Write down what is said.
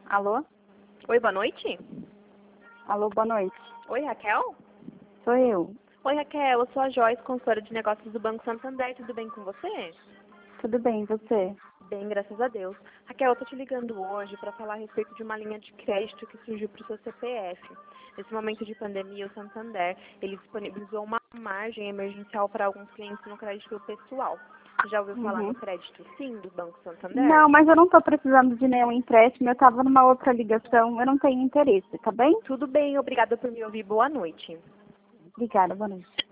Alô? Oi, boa noite. Alô, boa noite. Oi, Raquel? Sou eu. Oi, Raquel, eu sou a Joyce, consultora de negócios do Banco Santander. Tudo bem com você? Tudo bem, e você? Bem, graças a Deus. Raquel, eu tô te ligando hoje para falar a respeito de uma linha de crédito que surgiu para o seu CPF. Nesse momento de pandemia, o Santander, ele disponibilizou uma margem emergencial para alguns clientes no crédito pessoal. Você já ouviu falar no crédito SIM do Banco Santander? Não, mas eu não estou precisando de nenhum empréstimo. Eu estava numa outra ligação. Eu não tenho interesse, tá bem? Tudo bem, obrigada por me ouvir. Boa noite. Obrigada, boa noite.